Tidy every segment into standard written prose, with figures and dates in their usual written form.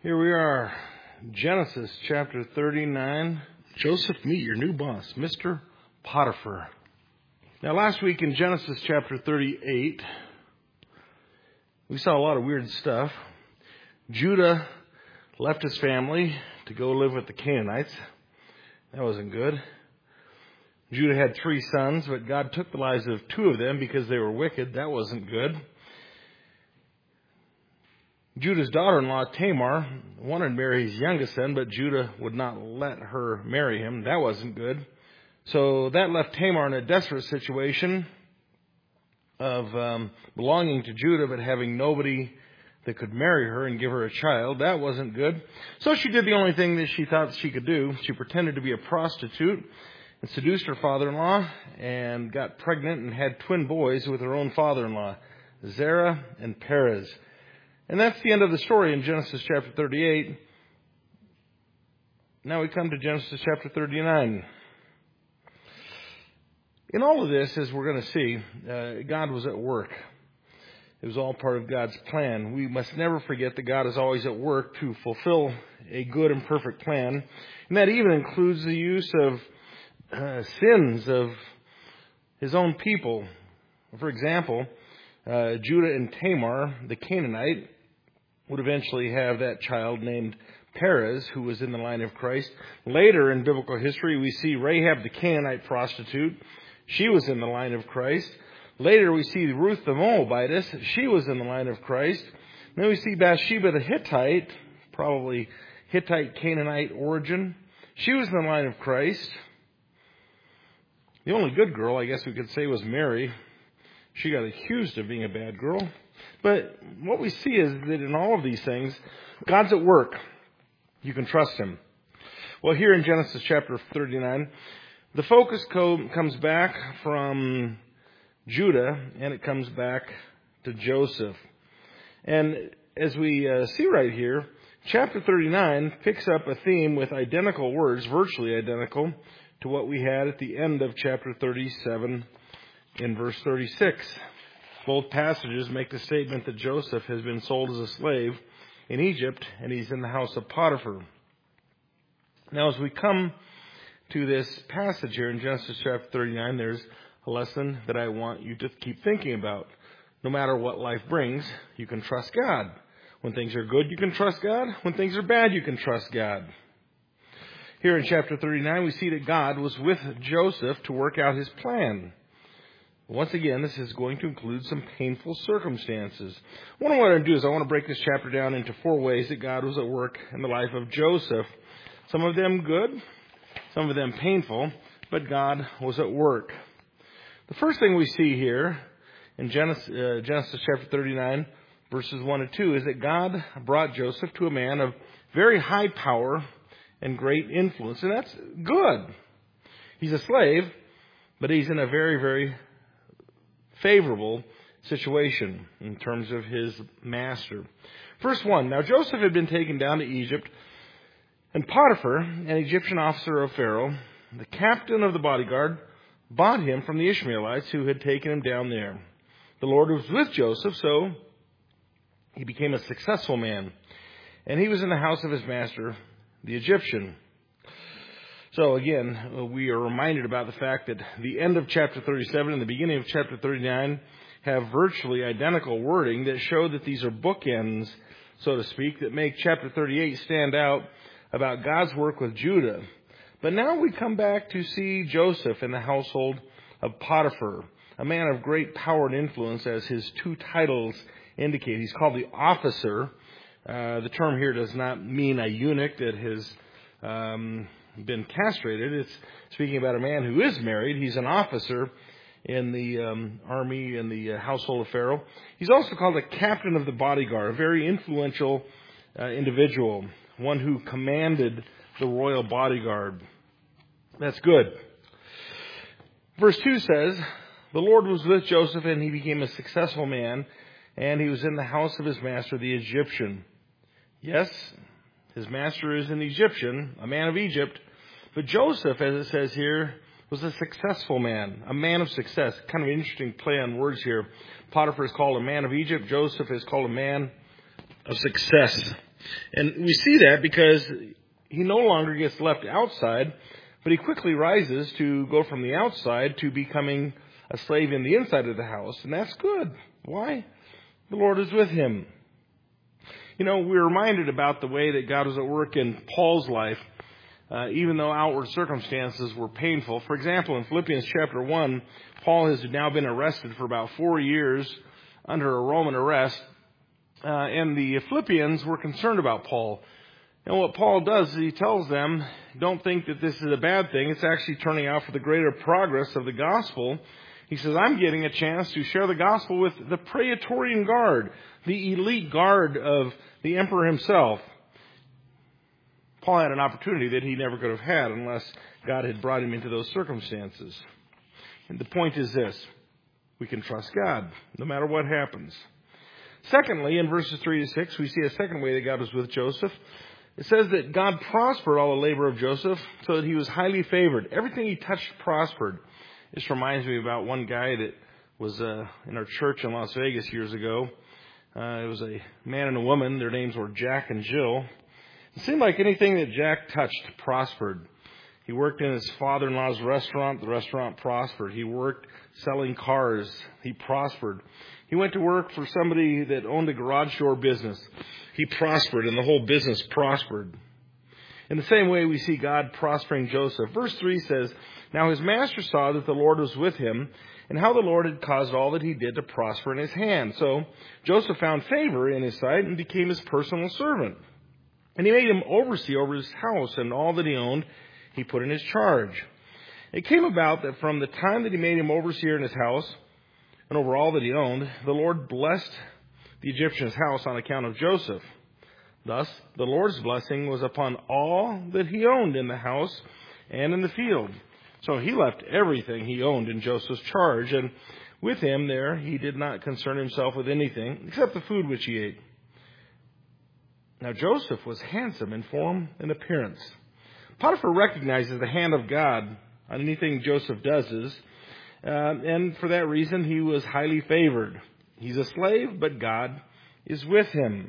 Here we are, Genesis chapter 39. Joseph, meet your new boss, Mr. Potiphar. Now, last week in Genesis chapter 38, we saw a lot of weird stuff. Judah left his family to go live with the Canaanites. That wasn't good. Judah had 3 sons, but God took the lives of 2 of them because they were wicked. That wasn't good. Judah's daughter-in-law, Tamar, wanted to marry his youngest son, but Judah would not let her marry him. That wasn't good. So that left Tamar in a desperate situation of belonging to Judah, but having nobody that could marry her and give her a child. That wasn't good. So she did the only thing that she thought she could do. She pretended to be a prostitute and seduced her father-in-law and got pregnant and had twin boys with her own father-in-law, Zerah and Perez. And that's the end of the story in Genesis chapter 38. Now we come to Genesis chapter 39. In all of this, as we're going to see, God was at work. It was all part of God's plan. We must never forget that God is always at work to fulfill a good and perfect plan. And that even includes the use of sins of His own people. For example, Judah and Tamar, the Canaanite, would eventually have that child named Perez, who was in the line of Christ. Later in biblical history, we see Rahab the Canaanite prostitute. She was in the line of Christ. Later we see Ruth the Moabitess. She was in the line of Christ. Then we see Bathsheba the Hittite, probably Hittite Canaanite origin. She was in the line of Christ. The only good girl, I guess we could say, was Mary. She got accused of being a bad girl. But what we see is that in all of these things, God's at work. You can trust Him. Well, here in Genesis chapter 39, the focus comes back from Judah, and it comes back to Joseph. And as we see right here, chapter 39 picks up a theme with identical words, virtually identical, to what we had at the end of chapter 37 in verse 36. Both passages make the statement that Joseph has been sold as a slave in Egypt, and he's in the house of Potiphar. Now, as we come to this passage here in Genesis chapter 39, there's a lesson that I want you to keep thinking about. No matter what life brings, you can trust God. When things are good, you can trust God. When things are bad, you can trust God. Here in chapter 39, we see that God was with Joseph to work out his plan. Once again, this is going to include some painful circumstances. What I want to do is I want to break this chapter down into 4 ways that God was at work in the life of Joseph. Some of them good, some of them painful, but God was at work. The first thing we see here in Genesis chapter 39, verses 1 and 2, is that God brought Joseph to a man of very high power and great influence. And that's good. He's a slave, but he's in a very, very favorable situation in terms of his master. Verse 1, now Joseph had been taken down to Egypt, and Potiphar, an Egyptian officer of Pharaoh, the captain of the bodyguard, bought him from the Ishmaelites who had taken him down there. The Lord was with Joseph, so he became a successful man, and he was in the house of his master, the Egyptian. So again, we are reminded about the fact that the end of chapter 37 and the beginning of chapter 39 have virtually identical wording that show that these are bookends, so to speak, that make chapter 38 stand out about God's work with Judah. But now we come back to see Joseph in the household of Potiphar, a man of great power and influence, as his 2 titles indicate. He's called the officer. The term here does not mean a eunuch that has been castrated. It's speaking about a man who is married. He's an officer in the army in the household of Pharaoh. He's also called a captain of the bodyguard, a very influential individual, one who commanded the royal bodyguard. That's good. Verse 2 says, the Lord was with Joseph, and he became a successful man, and he was in the house of his master, the Egyptian. Yes, his master is an Egyptian, a man of Egypt. But Joseph, as it says here, was a successful man, a man of success. Kind of interesting play on words here. Potiphar is called a man of Egypt. Joseph is called a man of success. And we see that because he no longer gets left outside, but he quickly rises to go from the outside to becoming a slave in the inside of the house. And that's good. Why? The Lord is with him. We're reminded about the way that God was at work in Paul's life, even though outward circumstances were painful. For example, in Philippians chapter 1, Paul has now been arrested for about 4 years under a Roman arrest. And the Philippians were concerned about Paul. And what Paul does is he tells them, don't think that this is a bad thing. It's actually turning out for the greater progress of the gospel. He says, I'm getting a chance to share the gospel with the Praetorian Guard, the elite guard of the emperor himself. Paul had an opportunity that he never could have had unless God had brought him into those circumstances. And the point is this: we can trust God no matter what happens. Secondly, in verses 3 to 6, we see a second way that God was with Joseph. It says that God prospered all the labor of Joseph so that he was highly favored. Everything he touched prospered. This reminds me about one guy that was in our church in Las Vegas years ago. It was a man and a woman. Their names were Jack and Jill. It seemed like anything that Jack touched prospered. He worked in his father-in-law's restaurant. The restaurant prospered. He worked selling cars. He prospered. He went to work for somebody that owned a garage door business. He prospered, and the whole business prospered. In the same way, we see God prospering Joseph. Verse 3 says, Now his master saw that the Lord was with him, and how the Lord had caused all that he did to prosper in his hand. So Joseph found favor in his sight and became his personal servant. And he made him overseer over his house, and all that he owned he put in his charge. It came about that from the time that he made him overseer in his house, and over all that he owned, the Lord blessed the Egyptian's house on account of Joseph. Thus, the Lord's blessing was upon all that he owned in the house and in the field. So he left everything he owned in Joseph's charge, and with him there he did not concern himself with anything except the food which he ate. Now Joseph was handsome in form and appearance. Potiphar recognizes the hand of God on anything Joseph does, and for that reason he was highly favored. He's a slave, but God is with him.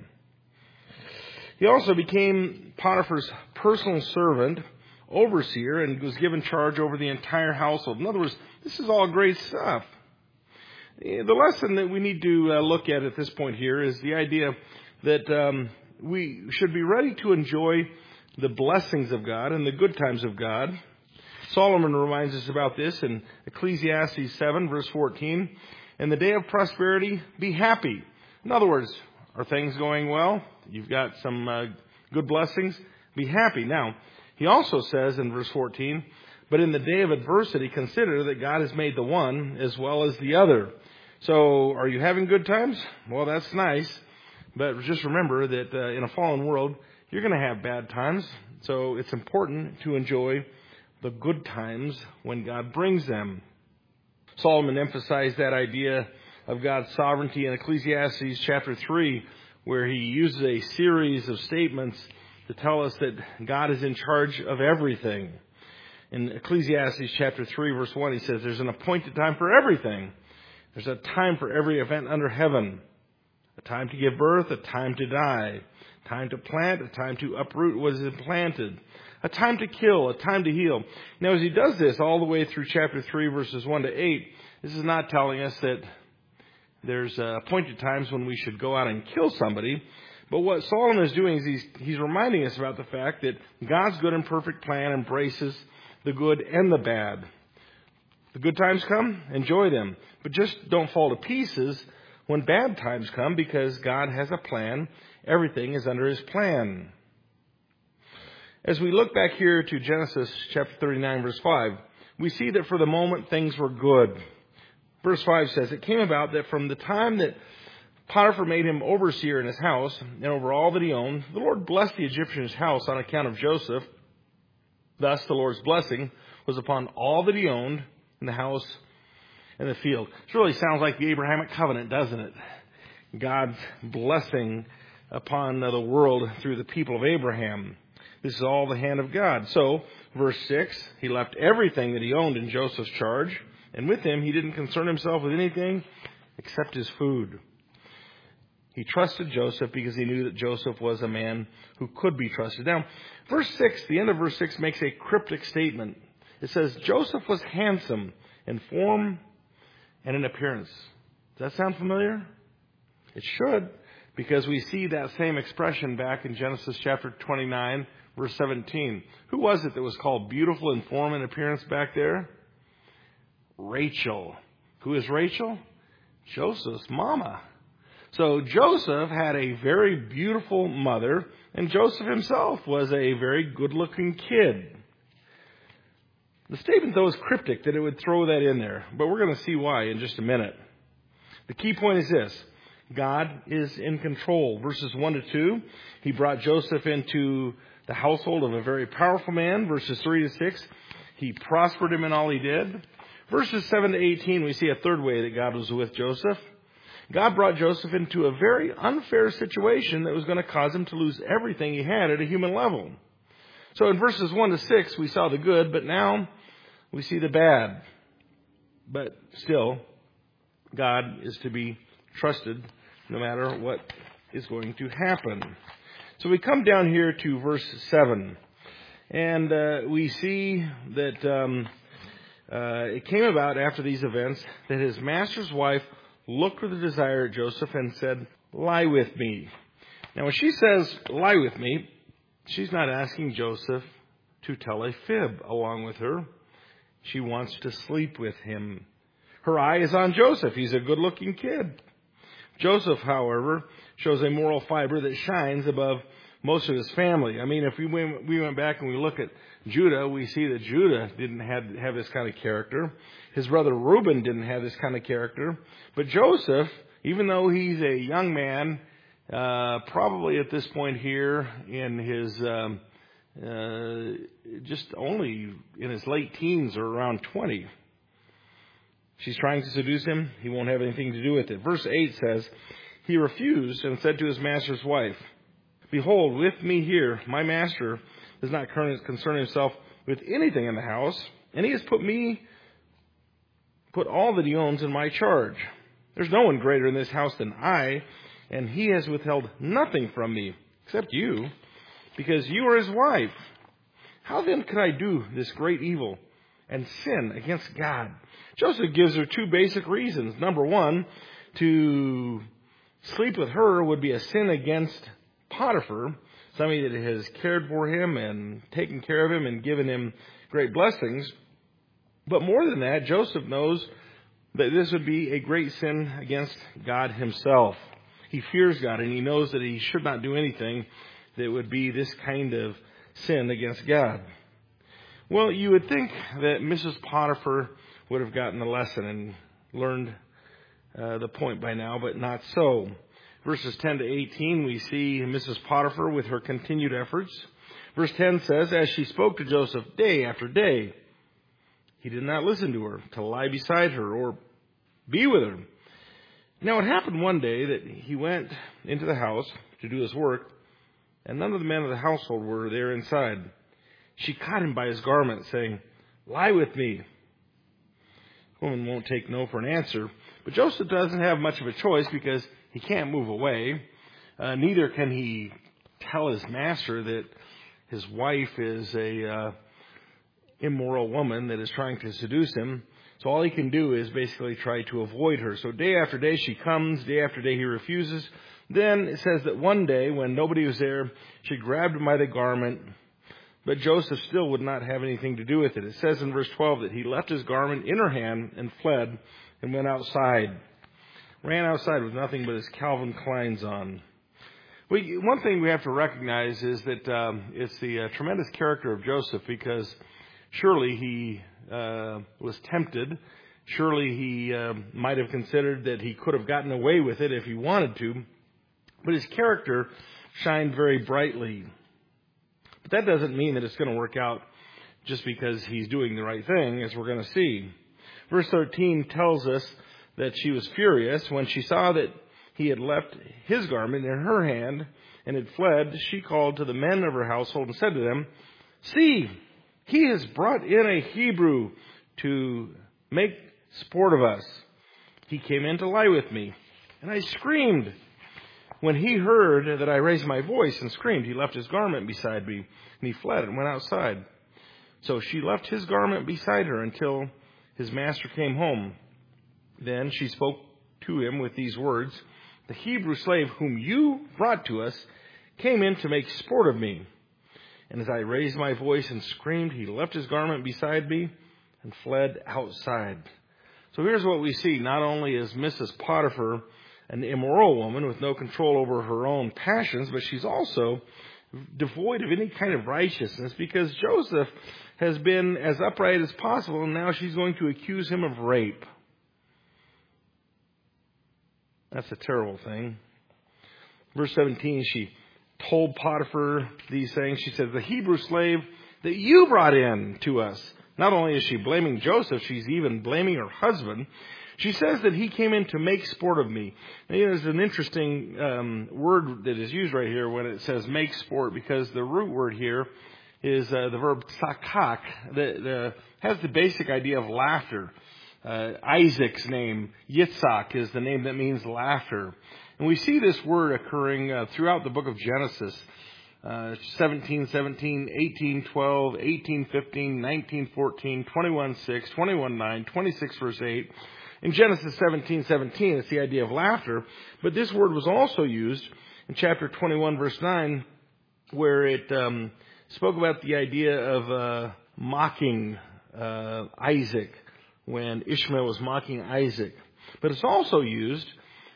He also became Potiphar's personal servant, overseer, and was given charge over the entire household. In other words, this is all great stuff. The lesson that we need to look at this point here is the idea that we should be ready to enjoy the blessings of God and the good times of God. Solomon reminds us about this in Ecclesiastes 7, verse 14. In the day of prosperity, be happy. In other words, are things going well? You've got some good blessings? Be happy. Now, he also says in verse 14, but in the day of adversity, consider that God has made the one as well as the other. So, are you having good times? Well, that's nice. But just remember that in a fallen world, you're going to have bad times. So, it's important to enjoy the good times when God brings them. Solomon emphasized that idea of God's sovereignty in Ecclesiastes chapter 3, where he uses a series of statements to tell us that God is in charge of everything. In Ecclesiastes chapter 3, verse 1, he says, there's an appointed time for everything. There's a time for every event under heaven. A time to give birth, a time to die. A time to plant, a time to uproot what is planted. A time to kill, a time to heal. Now, as he does this all the way through chapter 3, verses 1 to 8, this is not telling us that there's appointed times when we should go out and kill somebody. But what Solomon is doing is he's reminding us about the fact that God's good and perfect plan embraces the good and the bad. The good times come, enjoy them. But just don't fall to pieces when bad times come, because God has a plan. Everything is under his plan. As we look back here to Genesis chapter 39, verse 5, we see that for the moment things were good. Verse 5 says, it came about that from the time that Potiphar made him overseer in his house and over all that he owned, the Lord blessed the Egyptian's house on account of Joseph. Thus the Lord's blessing was upon all that he owned in the house and the field. It really sounds like the Abrahamic covenant, doesn't it? God's blessing upon the world through the people of Abraham. This is all the hand of God. So, verse 6, he left everything that he owned in Joseph's charge, and with him he didn't concern himself with anything except his food. He trusted Joseph because he knew that Joseph was a man who could be trusted. Now, verse 6, the end of verse 6 makes a cryptic statement. It says, Joseph was handsome in form and in appearance. Does that sound familiar? It should, because we see that same expression back in Genesis chapter 29, verse 17. Who was it that was called beautiful in form and appearance back there? Rachel. Who is Rachel? Joseph's mama. So Joseph had a very beautiful mother, and Joseph himself was a very good-looking kid. The statement, though, is cryptic that it would throw that in there, but we're going to see why in just a minute. The key point is this. God is in control. Verses 1 to 2, he brought Joseph into the household of a very powerful man. Verses 3 to 6, he prospered him in all he did. Verses 7 to 18, we see a third way that God was with Joseph. God brought Joseph into a very unfair situation that was going to cause him to lose everything he had at a human level. So in verses 1 to 6, we saw the good, but now we see the bad. But still, God is to be trusted no matter what is going to happen. So we come down here to verse 7, and we see that it came about after these events that his master's wife looked with a desire at Joseph and said, lie with me. Now when she says, lie with me, she's not asking Joseph to tell a fib along with her. She wants to sleep with him. Her eye is on Joseph. He's a good-looking kid. Joseph, however, shows a moral fiber that shines above most of his family. I mean, if we went back and we look at Judah, we see that Judah didn't have this kind of character. His brother Reuben didn't have this kind of character. But Joseph, even though he's a young man, probably at this point here in his just only in his late teens or around 20. She's trying to seduce him. He won't have anything to do with it. Verse 8 says, he refused and said to his master's wife, behold, with me here, my master does not concern himself with anything in the house, and he has put all that he owns in my charge. There's no one greater in this house than I, and he has withheld nothing from me, except you, because you are his wife. How then could I do this great evil and sin against God? Joseph gives her two basic reasons. Number one, to sleep with her would be a sin against Potiphar, somebody that has cared for him and taken care of him and given him great blessings. But more than that, Joseph knows that this would be a great sin against God himself. He fears God, and he knows that he should not do anything that would be this kind of sin against God. Well, you would think that Mrs. Potiphar would have gotten the lesson and learned the point by now, but not so. Verses 10 to 18, we see Mrs. Potiphar with her continued efforts. Verse 10 says, as she spoke to Joseph day after day, he did not listen to her, to lie beside her or be with her. Now it happened one day that he went into the house to do his work, and none of the men of the household were there inside. She caught him by his garment, saying, lie with me. The woman won't take no for an answer, but Joseph doesn't have much of a choice because he can't move away. Neither can he tell his master that his wife is a immoral woman that is trying to seduce him. So all he can do is basically try to avoid her. So day after day she comes, day after day he refuses. Then it says that one day when nobody was there, she grabbed him by the garment, but Joseph still would not have anything to do with it. It says in verse 12 that he left his garment in her hand and fled and went outside. Ran outside with nothing but his Calvin Kleins on. One thing we have to recognize is that it's the tremendous character of Joseph, because surely he was tempted. Surely he might have considered that he could have gotten away with it if he wanted to. But his character shined very brightly. But that doesn't mean that it's going to work out just because he's doing the right thing, as we're going to see. Verse 13 tells us that she was furious when she saw that he had left his garment in her hand and had fled. She called to the men of her household and said to them, see, he has brought in a Hebrew to make sport of us. He came in to lie with me. And I screamed, When he heard that I raised my voice and screamed, he left his garment beside me, and he fled and went outside. So she left his garment beside her until his master came home. Then she spoke to him with these words, "The Hebrew slave whom you brought to us came in to make sport of me. And as I raised my voice and screamed, he left his garment beside me and fled outside." So here's what we see. Not only is Mrs. Potiphar an immoral woman with no control over her own passions, but she's also devoid of any kind of righteousness, because Joseph has been as upright as possible, and now she's going to accuse him of rape. That's a terrible thing. Verse 17, she told Potiphar these things. She says, "The Hebrew slave that you brought in to us." Not only is she blaming Joseph, she's even blaming her husband. She says that he came in to make sport of me. Now, there's an interesting word that is used right here when it says make sport, because the root word here is the verb sakak, that has the basic idea of laughter. Isaac's name, Yitzhak, is the name that means laughter. And we see this word occurring throughout the book of Genesis. 17:17, 18:12, 18:15, 19:14, 21:6, 21:9, 26 verse 8. In Genesis 17:17, it's the idea of laughter. But this word was also used in chapter 21 verse 9, where it spoke about the idea of mocking Isaac, when Ishmael was mocking Isaac. But it's also used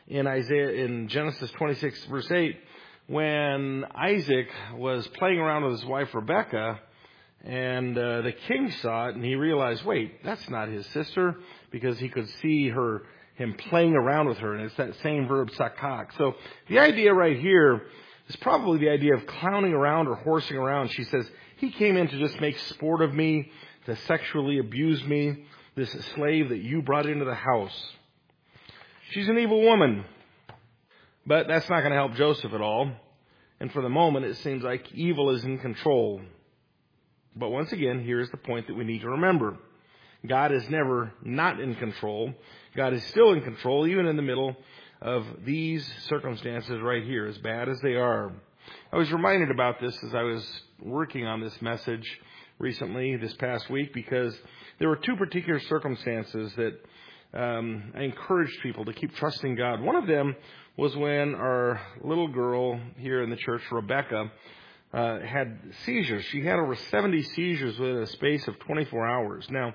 in Genesis 26 verse 8, when Isaac was playing around with his wife Rebekah, and the king saw it, and he realized, wait, that's not his sister, because he could see him playing around with her, and it's that same verb, sakak. So the idea right here is probably the idea of clowning around or horsing around. She says, he came in to just make sport of me, to sexually abuse me, this slave that you brought into the house. She's an evil woman. But that's not going to help Joseph at all. And for the moment, it seems like evil is in control. But once again, here's the point that we need to remember. God is never not in control. God is still in control, even in the middle of these circumstances right here, as bad as they are. I was reminded about this as I was working on this message recently, this past week, because there were two particular circumstances that I encouraged people to keep trusting God. One of them was when our little girl here in the church, Rebecca, had seizures. She had over 70 seizures within a space of 24 hours. Now,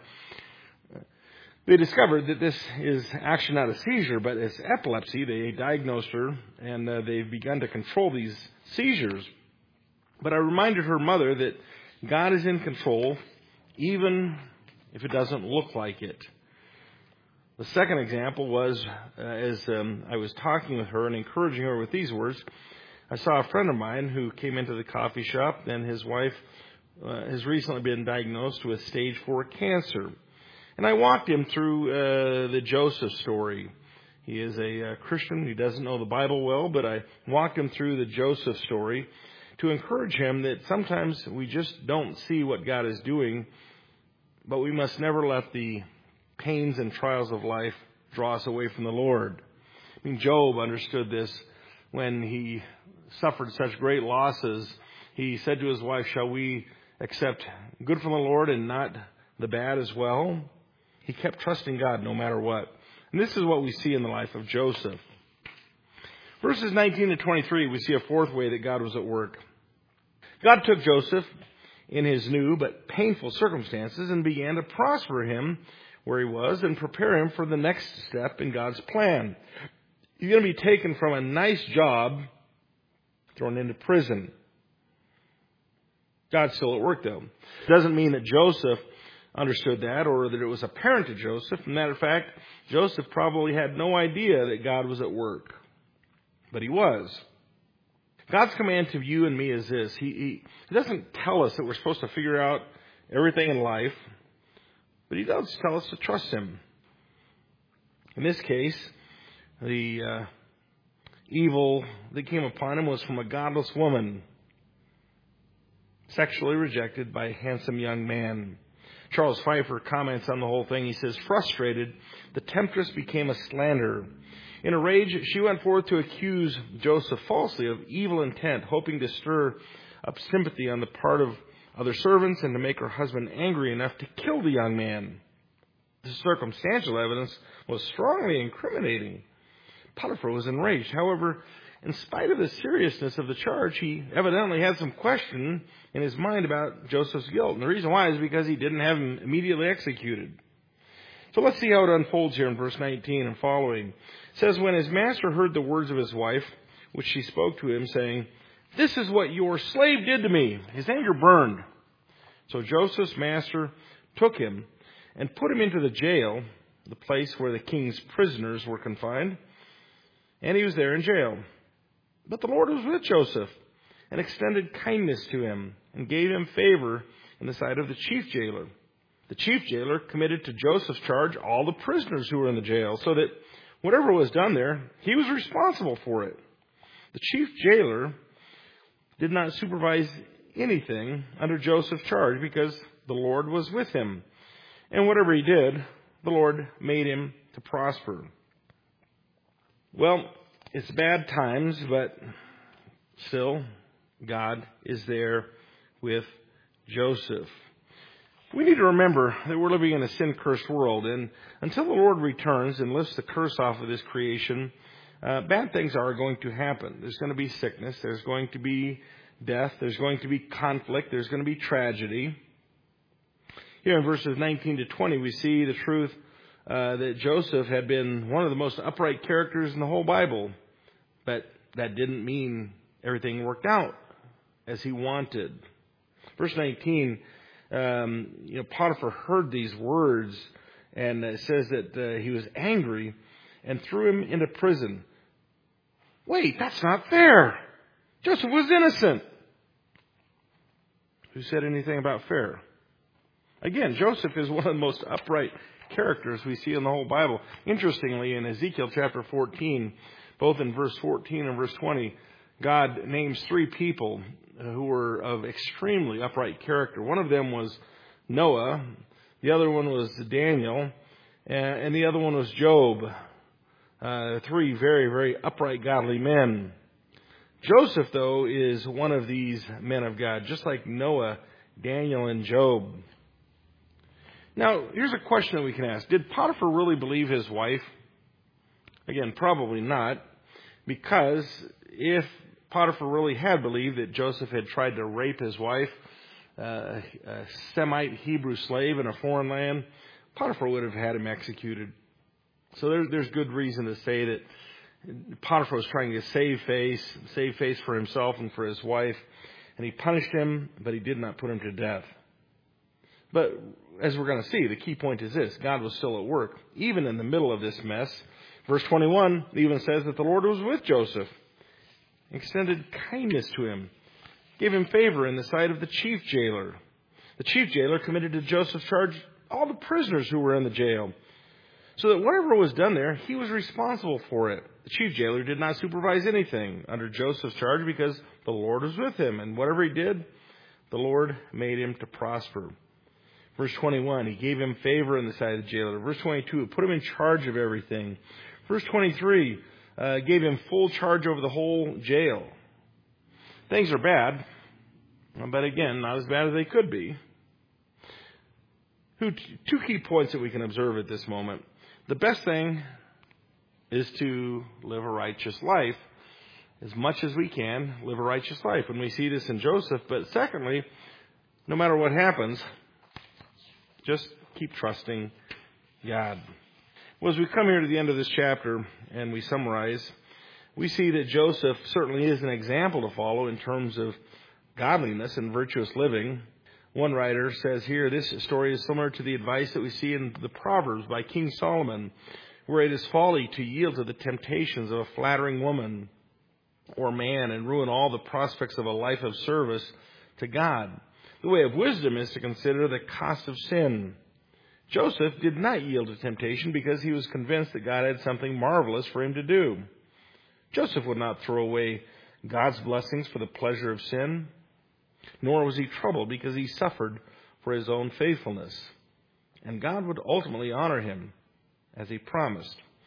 they discovered that this is actually not a seizure, but it's epilepsy. They diagnosed her, and they've begun to control these seizures. But I reminded her mother that God is in control, even if it doesn't look like it. The second example was, as I was talking with her and encouraging her with these words, I saw a friend of mine who came into the coffee shop, and his wife has recently been diagnosed with stage 4 cancer. And I walked him through the Joseph story. He is a Christian. He doesn't know the Bible well, but I walked him through the Joseph story to encourage him that sometimes we just don't see what God is doing, but we must never let the pains and trials of life draw us away from the Lord. I mean, Job understood this when he suffered such great losses. He said to his wife, "Shall we accept good from the Lord and not the bad as well?" He kept trusting God no matter what. And this is what we see in the life of Joseph. Verses 19 to 23, we see a fourth way that God was at work. God took Joseph in his new but painful circumstances and began to prosper him where he was and prepare him for the next step in God's plan. He's going to be taken from a nice job, thrown into prison. God's still at work, though. It doesn't mean that Joseph understood that or that it was apparent to Joseph. As a matter of fact, Joseph probably had no idea that God was at work. But he was. God's command to you and me is this. He doesn't tell us that we're supposed to figure out everything in life, but he does tell us to trust him. In this case, the evil that came upon him was from a godless woman, sexually rejected by a handsome young man. Charles Pfeiffer comments on the whole thing. He says, "Frustrated, the temptress became a slanderer. In a rage, she went forth to accuse Joseph falsely of evil intent, hoping to stir up sympathy on the part of other servants and to make her husband angry enough to kill the young man. The circumstantial evidence was strongly incriminating. Potiphar was enraged. However, in spite of the seriousness of the charge, he evidently had some question in his mind about Joseph's guilt. And the reason why is because he didn't have him immediately executed. So let's see how it unfolds here in verse 19 and following. It says, when his master heard the words of his wife, which she spoke to him, saying, this is what your slave did to me, his anger burned. So Joseph's master took him and put him into the jail, the place where the king's prisoners were confined, and he was there in jail. But the Lord was with Joseph and extended kindness to him and gave him favor in the sight of the chief jailer. The chief jailer committed to Joseph's charge all the prisoners who were in the jail, so that whatever was done there, he was responsible for it. The chief jailer did not supervise anything under Joseph's charge because the Lord was with him. And whatever he did, the Lord made him to prosper. Well, it's bad times, but still, God is there with Joseph. We need to remember that we're living in a sin-cursed world, and until the Lord returns and lifts the curse off of this creation, bad things are going to happen. There's going to be sickness, there's going to be death, there's going to be conflict, there's going to be tragedy. Here in verses 19 to 20, we see the truth that Joseph had been one of the most upright characters in the whole Bible, but that didn't mean everything worked out as he wanted. Verse 19, Potiphar heard these words, and it says that he was angry and threw him into prison. Wait, that's not fair. Joseph was innocent. Who said anything about fair? Again, Joseph is one of the most upright characters we see in the whole Bible. Interestingly, in Ezekiel chapter 14, both in verse 14 and verse 20, God names three people who were of extremely upright character. One of them was Noah, the other one was Daniel, and the other one was Job. Three very, very upright, godly men. Joseph, though, is one of these men of God, just like Noah, Daniel, and Job. Now, here's a question that we can ask. Did Potiphar really believe his wife? Again, probably not, because if Potiphar really had believed that Joseph had tried to rape his wife, a Semite Hebrew slave in a foreign land, Potiphar would have had him executed. So there's good reason to say that Potiphar was trying to save face for himself and for his wife, and he punished him, but he did not put him to death. But as we're going to see, the key point is this: God was still at work, even in the middle of this mess. Verse 21 even says that the Lord was with Joseph, extended kindness to him, gave him favor in the sight of the chief jailer. The chief jailer committed to Joseph's charge all the prisoners who were in the jail, so that whatever was done there, he was responsible for it. The chief jailer did not supervise anything under Joseph's charge because the Lord was with him, and whatever he did, the Lord made him to prosper. Verse 21, he gave him favor in the sight of the jailer. Verse 22, put him in charge of everything. Verse 23, gave him full charge over the whole jail. Things are bad, but again, not as bad as they could be. Two key points that we can observe at this moment. The best thing is to live a righteous life. As much as we can, live a righteous life. And we see this in Joseph. But secondly, no matter what happens, just keep trusting God. Well, as we come here to the end of this chapter and we summarize, we see that Joseph certainly is an example to follow in terms of godliness and virtuous living. One writer says here, this story is similar to the advice that we see in the Proverbs by King Solomon, where it is folly to yield to the temptations of a flattering woman or man and ruin all the prospects of a life of service to God. The way of wisdom is to consider the cost of sin. Joseph did not yield to temptation because he was convinced that God had something marvelous for him to do. Joseph would not throw away God's blessings for the pleasure of sin, nor was he troubled because he suffered for his own faithfulness. And God would ultimately honor him as he promised.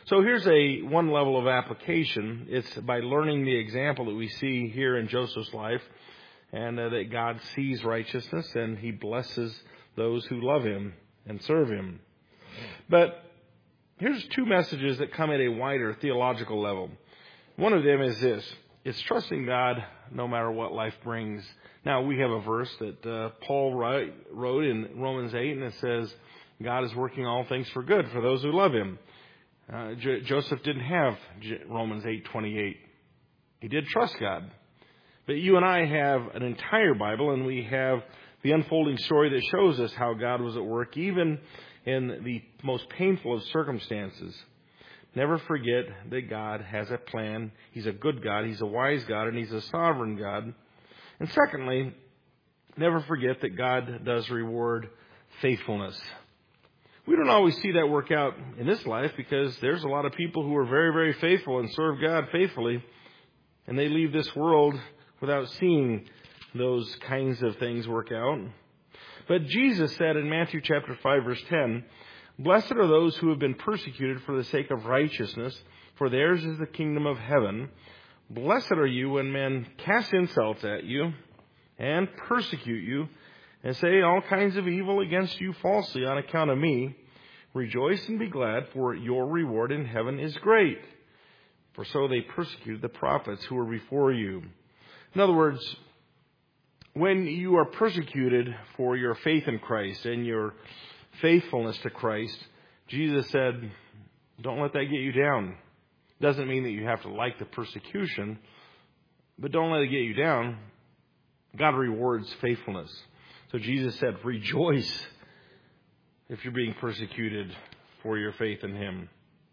So here's one level of application. It's by learning the example that we see here in Joseph's life, and that God sees righteousness and He blesses those who love Him and serve Him. But here's two messages that come at a wider theological level. One of them is this: it's trusting God no matter what life brings. Now, we have a verse that Paul wrote in Romans 8, and it says, God is working all things for good for those who love Him. Joseph didn't have Romans 8:28. He did trust God. But you and I have an entire Bible, and we have the unfolding story that shows us how God was at work, even in the most painful of circumstances. Never forget that God has a plan. He's a good God, He's a wise God, and He's a sovereign God. And secondly, never forget that God does reward faithfulness. We don't always see that work out in this life, because there's a lot of people who are very, very faithful and serve God faithfully, and they leave this world without seeing those kinds of things work out. But Jesus said in Matthew chapter 5, verse 10, "Blessed are those who have been persecuted for the sake of righteousness, for theirs is the kingdom of heaven. Blessed are you when men cast insults at you and persecute you and say all kinds of evil against you falsely on account of me. Rejoice and be glad, for your reward in heaven is great. For so they persecuted the prophets who were before you." In other words, when you are persecuted for your faith in Christ and your faithfulness to Christ, Jesus said, don't let that get you down. Doesn't mean that you have to like the persecution, but don't let it get you down. God rewards faithfulness. So Jesus said, rejoice if you're being persecuted for your faith in Him.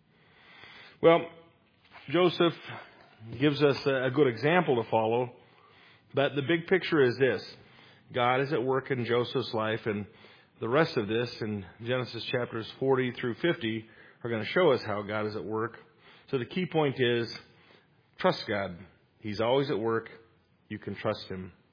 Well, Joseph gives us a good example to follow, but the big picture is this: God is at work in Joseph's life, and the rest of this in Genesis chapters 40 through 50 are going to show us how God is at work. So the key point is, trust God. He's always at work. You can trust Him.